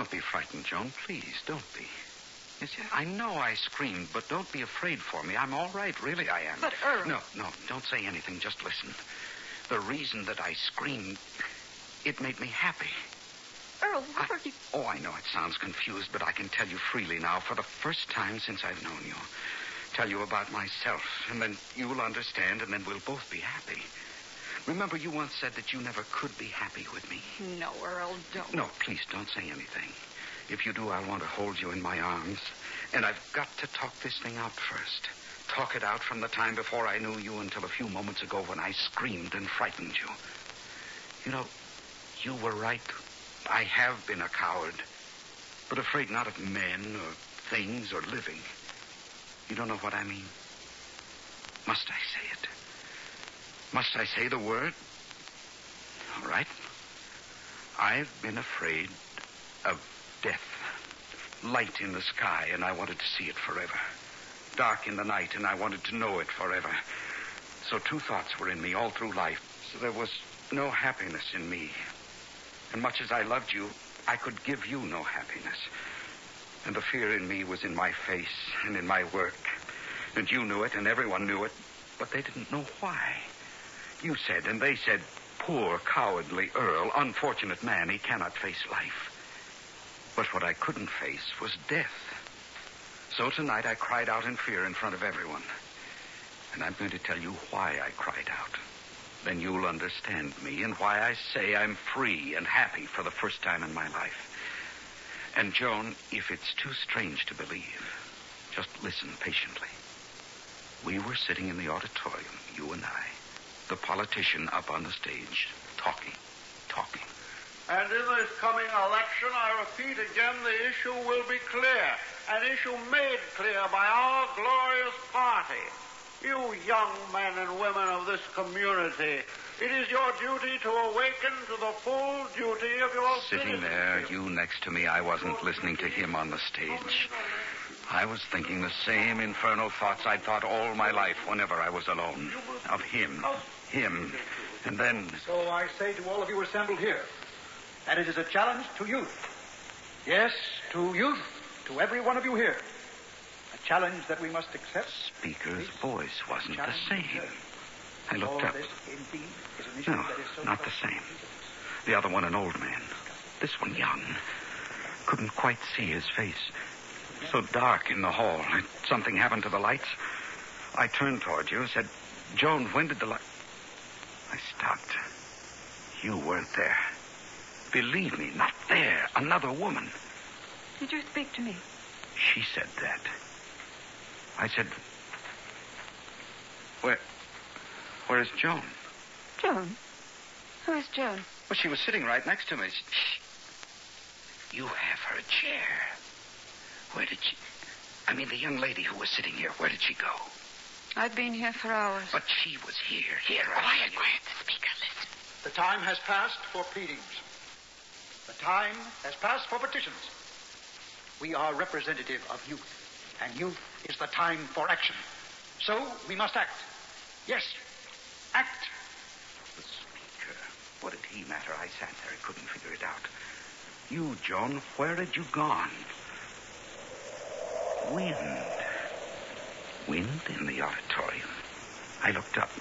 Don't be frightened, Joan. Please, don't be. You see, I know I screamed, but don't be afraid for me. I'm all right. Really, I am. But, Earl... No, don't say anything. Just listen. The reason that I screamed, it made me happy. Earl, what are you... Oh, I know it sounds confused, but I can tell you freely now, for the first time since I've known you. Tell you about myself, and then you'll understand, and then we'll both be happy. Remember, you once said that you never could be happy with me. No, Earl, don't. No, please don't say anything. If you do, I'll want to hold you in my arms. And I've got to talk this thing out first. Talk it out from the time before I knew you until a few moments ago when I screamed and frightened you. You know, you were right. I have been a coward, but afraid not of men or things or living. You don't know what I mean? Must I say it? Must I say the word? All right. I've been afraid of death. Light in the sky, and I wanted to see it forever. Dark in the night, and I wanted to know it forever. So two thoughts were in me all through life. So there was no happiness in me. And much as I loved you, I could give you no happiness. And the fear in me was in my face and in my work. And you knew it, and everyone knew it, but they didn't know why. You said, and they said, poor, cowardly Earl, unfortunate man, he cannot face life. But what I couldn't face was death. So tonight I cried out in fear in front of everyone. And I'm going to tell you why I cried out. Then you'll understand me and why I say I'm free and happy for the first time in my life. And, Joan, if it's too strange to believe, just listen patiently. We were sitting in the auditorium, you and I, the politician up on the stage, talking. And in this coming election, I repeat again, the issue will be clear. An issue made clear by our glorious party. You young men and women of this community, it is your duty to awaken to the full duty of your Sitting there, you next to me, I wasn't listening to him on the stage. I was thinking the same infernal thoughts I'd thought all my life whenever I was alone. Of him. And then... So I say to all of you assembled here, that it is a challenge to youth. Yes, to youth, to every one of you here. A challenge that we must accept. Speaker's voice wasn't the same. I looked up. No, not the same. The other one, an old man. This one, young. Couldn't quite see his face. So dark in the hall. Something happened to the lights. I turned toward you and said, Joan, when did the light... I stopped. You weren't there. Believe me, not there. Another woman. Did you speak to me? She said that. I said, Where is Joan? Joan? Who is Joan? Well, she was sitting right next to me. Shh. You have her chair. Where did she... the young lady who was sitting here, where did she go? I've been here for hours. But she was here. Quiet. The speaker, listen. The time has passed for pleadings. The time has passed for petitions. We are representative of youth, and youth is the time for action. So we must act. Yes, act. The speaker. What did he matter? I sat there. I couldn't figure it out. You, Joan, where had you gone? Wind in the auditorium. I looked up.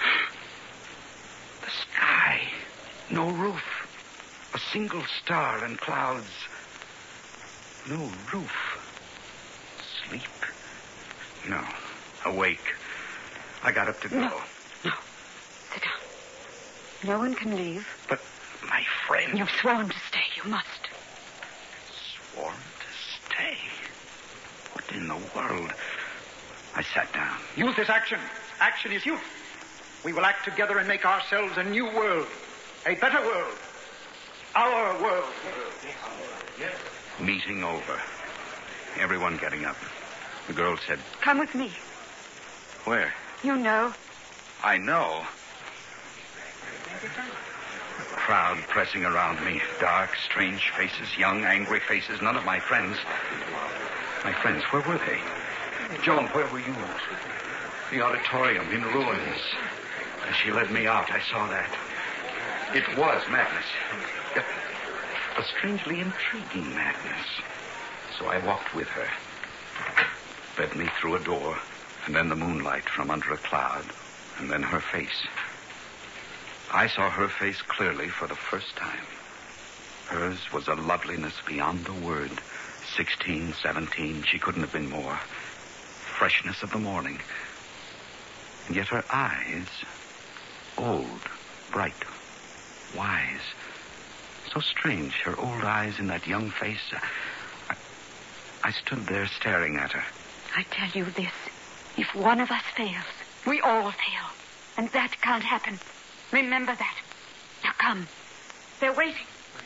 The sky. No roof. A single star and clouds. No roof. Sleep? No. Awake. I got up to go. No. Sit down. No one can leave. But my friend... You've sworn to stay. You must. Sworn to stay? What in the world? I sat down. Youth is action. Action is youth. We will act together and make ourselves a new world. A better world. Our world. Meeting over. Everyone getting up. The girl said... Come with me. Where? You know. I know. A crowd pressing around me. Dark, strange faces. Young, angry faces. None of my friends. My friends, where were they? Joan, where were you? The auditorium in ruins. As she led me out, I saw that. It was madness. a strangely intriguing madness. So I walked with her, led me through a door, and then the moonlight from under a cloud, and then her face. I saw her face clearly for the first time. Hers was a loveliness beyond the word. 16, 17, she couldn't have been more. Freshness of the morning. And yet her eyes, old, bright, wise. So strange, her old eyes in that young face. I stood there staring at her. I tell you this. If one of us fails, we all fail. And that can't happen. Remember that. Now come. They're waiting.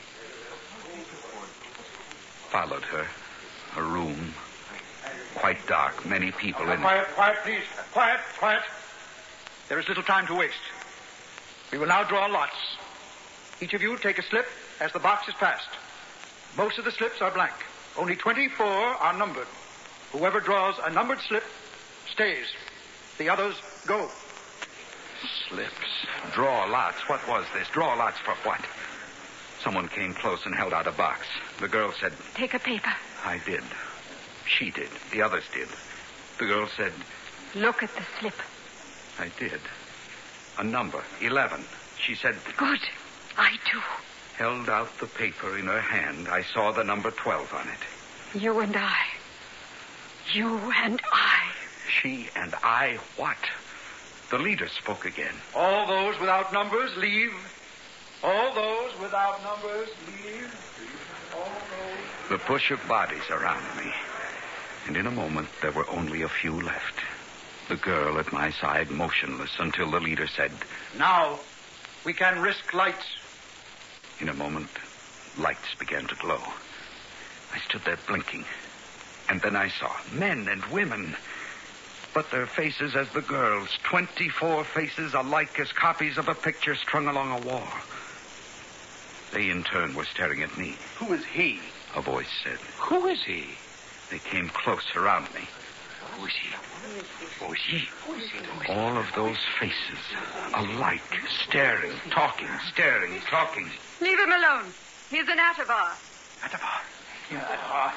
Followed her. A room. Quite dark. Many people in it. Quiet, please. Quiet. There is little time to waste. We will now draw lots. Each of you take a slip as the box is passed. Most of the slips are blank. Only 24 are numbered. Whoever draws a numbered slip stays. The others go. Slips. Draw lots. What was this? Draw lots for what? Someone came close and held out a box. The girl said... Take a paper. I did. She did. The others did. The girl said... Look at the slip. I did. A number. 11. She said... Good. I do. Held out the paper in her hand. I saw the number 12 on it. You and I. You and I. She and I what? The leader spoke again. All those without numbers, leave. All those without numbers, leave. All those... The push of bodies around me. And in a moment, there were only a few left. The girl at my side motionless until the leader said... Now, we can risk lights. In a moment, lights began to glow. I stood there blinking. And then I saw men and women. But their faces as the girl's. 24 faces alike as copies of a picture strung along a wall. They, in turn, were staring at me. Who is he? A voice said. Who is he? They came close around me. Who is he? Who is he? All of those faces, alike, staring, talking, staring, talking. Leave him alone. He's an Atavar. Atavar.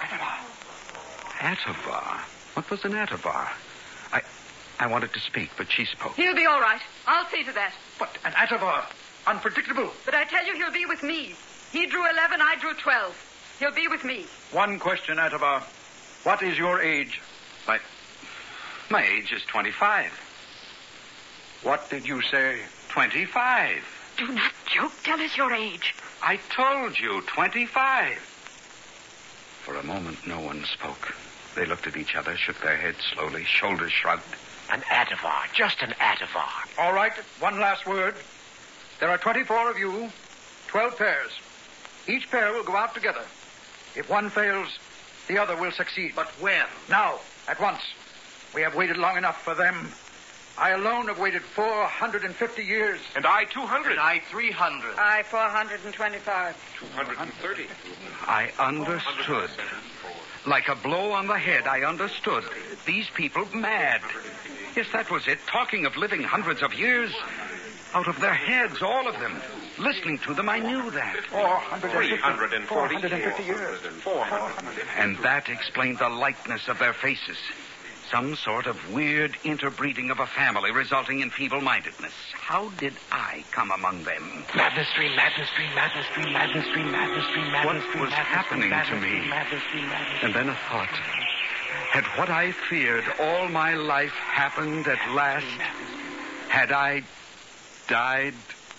Atavar? What was an Atavar? I wanted to speak, but she spoke. He'll be all right. I'll see to that. But an Atavar. Unpredictable. But I tell you, he'll be with me. He drew 11, I drew 12. He'll be with me. One question, Atavar. What is your age? My age is 25. What did you say? 25. Do not joke. Tell us your age. I told you, 25. For a moment, no one spoke. They looked at each other, shook their heads slowly, shoulders shrugged. An Atavar. Just an Atavar. All right, one last word. There are 24 of you, 12 pairs. Each pair will go out together. If one fails, the other will succeed. But when? Now, at once. We have waited long enough for them. I alone have waited 450 years. And I 200. And I 300. I 425. 230. I understood. Like a blow on the head, I understood. These people mad. Yes, that was it. Talking of living hundreds of years. Out of their heads, all of them. Listening to them, I knew that. 450 years. 400. And that explained the likeness of their faces. Some sort of weird interbreeding of a family resulting in feeble-mindedness. How did I come among them? Madness Stream, Madness Stream, Madness Stream, Madness Stream, Madness Stream, Madness Stream. What was happening to me? And then a thought. Had what I feared all my life happened at last? Had I died?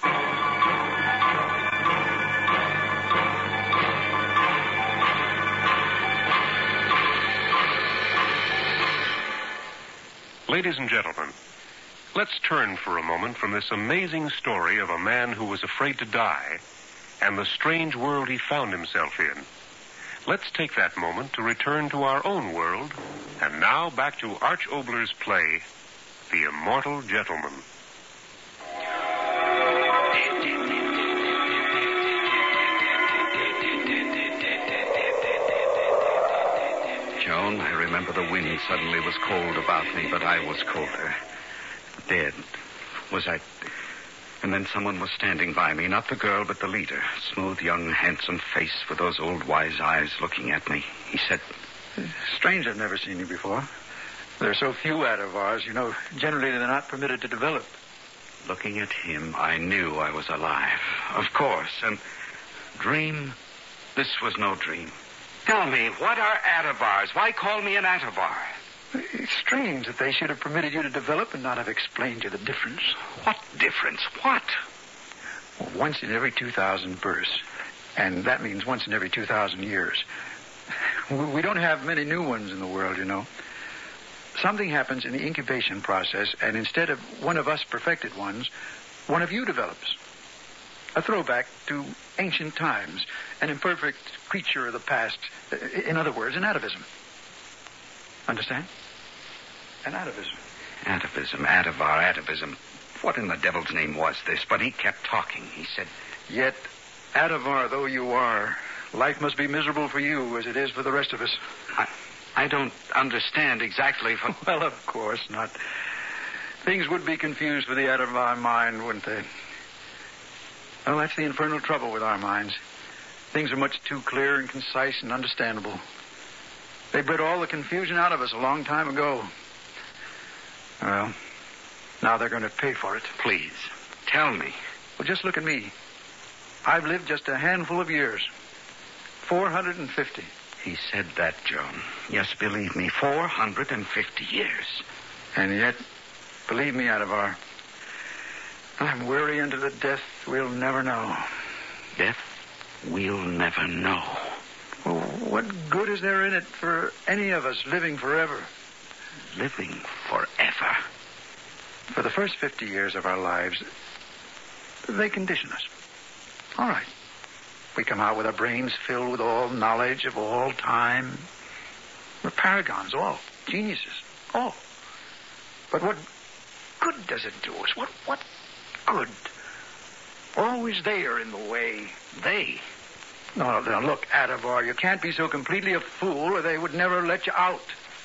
Ladies and gentlemen, let's turn for a moment from this amazing story of a man who was afraid to die and the strange world he found himself in. Let's take that moment to return to our own world, and now back to Arch Obler's play, The Immortal Gentleman. Joan, I remember the wind suddenly was cold about me, but I was colder. Dead. Was I... And then someone was standing by me, not the girl, but the leader. Smooth, young, handsome face with those old wise eyes looking at me. He said, Strange I've never seen you before. There are so few Atavars, you know. Generally, they're not permitted to develop. Looking at him, I knew I was alive. Of course. And dream? This was no dream. Tell me, what are Atavars? Why call me an Atavar? It's strange that they should have permitted you to develop and not have explained you the difference. What difference? What? Well, once in every 2,000 births. And that means once in every 2,000 years. We don't have many new ones in the world, you know. Something happens in the incubation process, and instead of one of us perfected ones, one of you develops. A throwback to ancient times, an imperfect creature of the past. In other words, an atavism. Understand? An atavism. Atavism, Atavar, atavism. What in the devil's name was this? But he kept talking. He said, Yet, Atavar though you are, life must be miserable for you as it is for the rest of us. I don't understand exactly. Well, of course not. Things would be confused for the Atavar mind, wouldn't they? Well, that's the infernal trouble with our minds. Things are much too clear and concise and understandable. They bred all the confusion out of us a long time ago. Well, now they're going to pay for it. Please, tell me. Well, just look at me. I've lived just a handful of years. 450. He said that, Joan. Yes, believe me, 450 years. And yet, believe me, Atavar, I'm weary unto the death we'll never know. Death we'll never know. Well, what good is there in it for any of us living forever? Living forever? For the first 50 years of our lives, they condition us. All right. We come out with our brains filled with all knowledge of all time. We're paragons, all. Geniuses, all. But what good does it do us? What good? Always they are in the way. They? No, look, Atavar, you can't be so completely a fool or they would never let you out.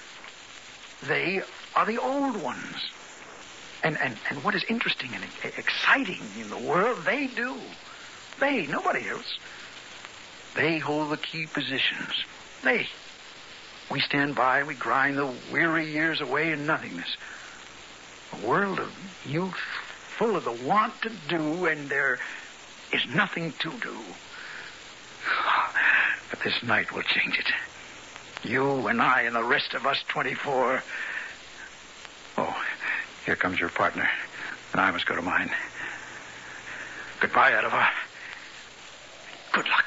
They are the old ones. And what is interesting and exciting in the world, they do. They, nobody else. They hold the key positions. They. We stand by and we grind the weary years away in nothingness. A world of youth full of the want to do, and there is nothing to do. But this night will change it. You and I and the rest of us 24. Oh, here comes your partner. And I must go to mine. Goodbye, Atavar. Good luck.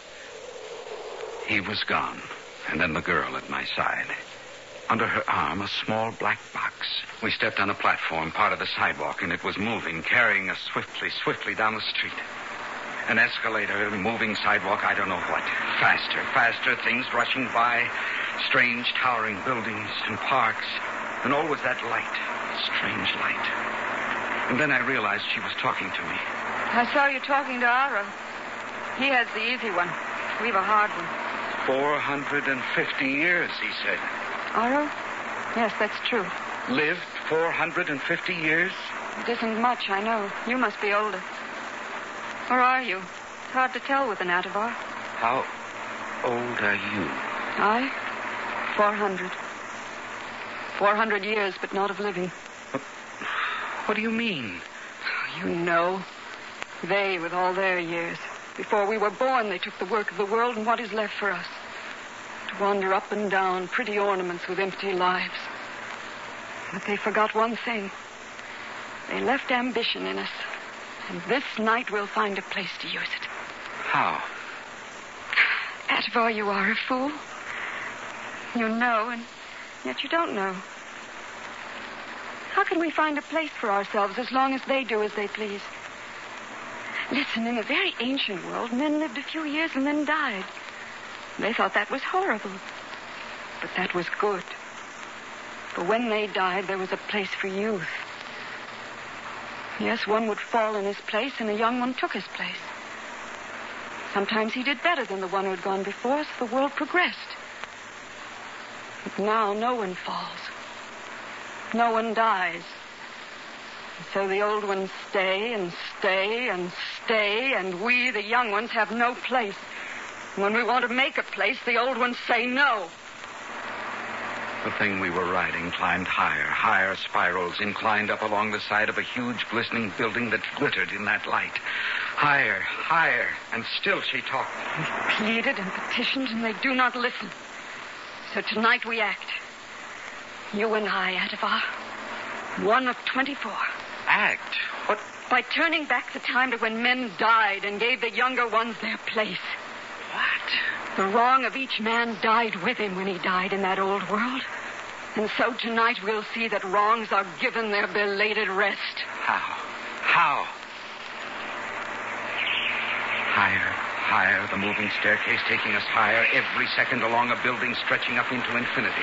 He was gone, and then the girl at my side. Under her arm, a small black box. We stepped on a platform, part of the sidewalk, and it was moving, carrying us swiftly down the street. An escalator, moving sidewalk, I don't know what. Faster, things rushing by, strange towering buildings and parks, and always that light, strange light. And then I realized she was talking to me. I saw you talking to Aro. He has the easy one. We've a hard one. 450 years, he said. Aro? Yes, that's true. Lived 450 years? It isn't much, I know. You must be older. Or are you? It's hard to tell with an Atavar. How old are you? I? 400. 400 years, but not of living. What do you mean? You know. They, with all their years. Before we were born, they took the work of the world and what is left for us. To wander up and down, pretty ornaments with empty lives. But they forgot one thing. They left ambition in us. And this night we'll find a place to use it. How? Atavar, you are a fool. You know, and yet you don't know. How can we find a place for ourselves as long as they do as they please? Listen, in a very ancient world, men lived a few years and then died. They thought that was horrible. But that was good. For when they died, there was a place for youth. Yes, one would fall in his place, and a young one took his place. Sometimes he did better than the one who had gone before, so the world progressed. But now no one falls. No one dies. So the old ones stay and stay and stay, and we, the young ones, have no place. When we want to make a place, the old ones say no. The thing we were riding climbed higher spirals, inclined up along the side of a huge, glistening building that glittered in that light. Higher, and still she talked. We pleaded and petitioned, and they do not listen. So tonight we act. You and I, Atavar. One of 24. Act? What? By turning back the time to when men died and gave the younger ones their place. What? The wrong of each man died with him when he died in that old world. And so tonight we'll see that wrongs are given their belated rest. How? Higher, the moving staircase taking us higher, every second along a building stretching up into infinity.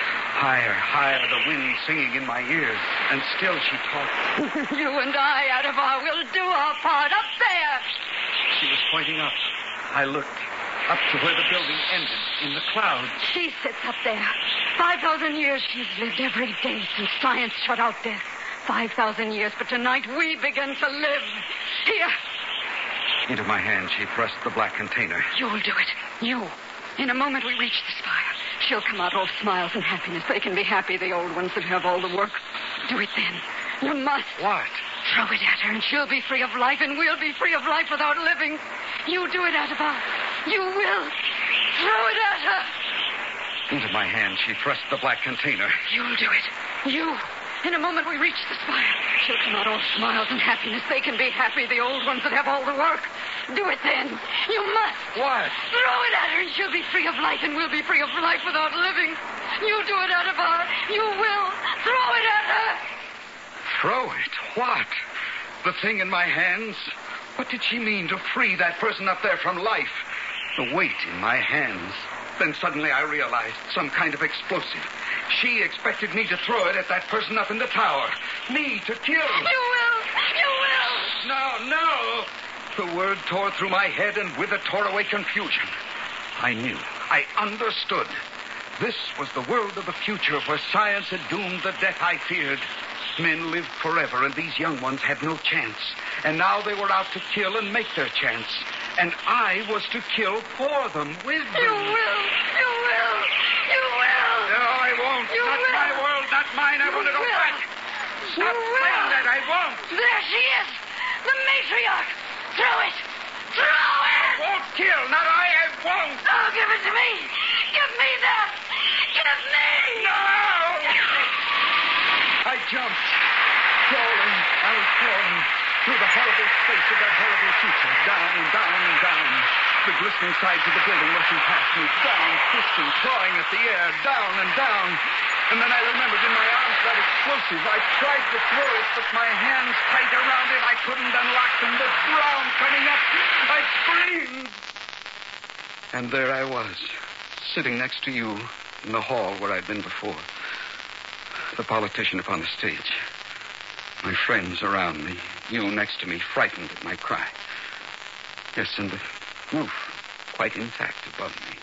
Higher, the wind singing in my ears. And still she talked. You and I, Atavar, will do our part up there. She was pointing up. I looked. Up to where the building ended, in the clouds. She sits up there. 5,000 years she's lived every day since science shut out death. 5,000 years, but tonight we begin to live. Here. Into my hand, she thrust the black container. You'll do it. You. In a moment we reach the spire. She'll come out all smiles and happiness. They can be happy, the old ones that have all the work. Do it then. You must. What? Throw it at her, and she'll be free of life, and we'll be free of life without living. You do it, Atavar. You will. Throw it at her. Into my hand, she thrust the black container. You'll do it. You. In a moment we reach the spire. She'll come out all smiles and happiness. They can be happy, the old ones that have all the work. Do it then. You must. What? Throw it at her, and she'll be free of life, and we'll be free of life without living. You do it, Atavar. You will. Throw it at her. Throw it? What? The thing in my hands? What did she mean to free that person up there from life? The weight in my hands. Then suddenly I realized some kind of explosive. She expected me to throw it at that person up in the tower. Me to kill. You will. You will. No. The word tore through my head, and with it tore away confusion. I knew. I understood. This was the world of the future where science had doomed the death I feared. Men lived forever, and these young ones had no chance. And now they were out to kill and make their chance. And I was to kill for them, with them. You will. You will. You will. No, I won't. You not will. my world, not mine. I want to go will. back. Stop saying that. I won't. There she is. The matriarch. Throw it. Throw it. I won't kill. Not I won't. Oh, give it to me. Give me that. Give me. No! I jumped. Crawling. I was crawling through the horrible space of that horrible future. Down and down and down. The glistening sides of the building rushing past me. Down, twisting, clawing at the air. Down and down. And then I remembered in my arms that explosive. I tried to throw it, but my hands tight around it. I couldn't unlock them. The ground coming up. I screamed. And there I was, sitting next to you in the hall where I'd been before. The politician upon the stage. My friends around me. You next to me, frightened at my cry. Yes, and the roof quite intact above me.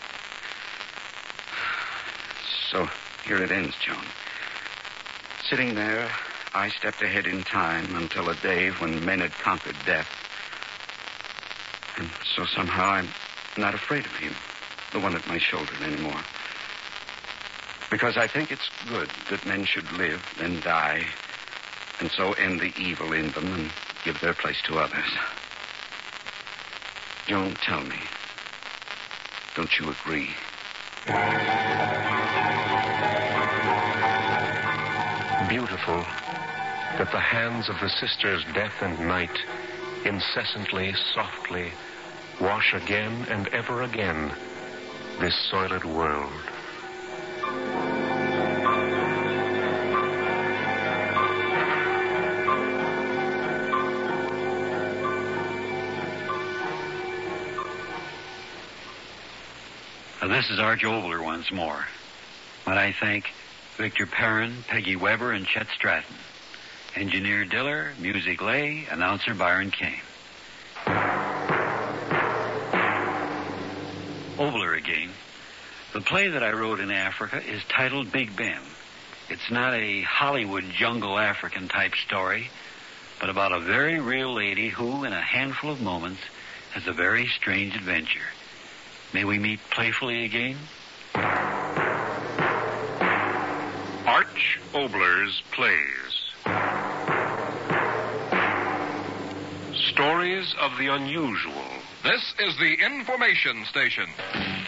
So here it ends, Joan. Sitting there, I stepped ahead in time until a day when men had conquered death. And so somehow I'm not afraid of him, the one at my shoulder anymore. Because I think it's good that men should live, then die, and so end the evil in them and give their place to others. Joan, tell me, don't you agree? Beautiful that the hands of the sisters Death and Night incessantly, softly wash again and ever again this soiled world. This is Arch Oboler once more. Might I thank Victor Perrin, Peggy Weber, and Chet Stratton. Engineer Diller, music Lay, announcer Byron Kane. Oboler again. The play that I wrote in Africa is titled Big Ben. It's not a Hollywood jungle African type story, but about a very real lady who, in a handful of moments, has a very strange adventure. May we meet playfully again? Arch Obler's Plays. Stories of the unusual. This is the Information Station.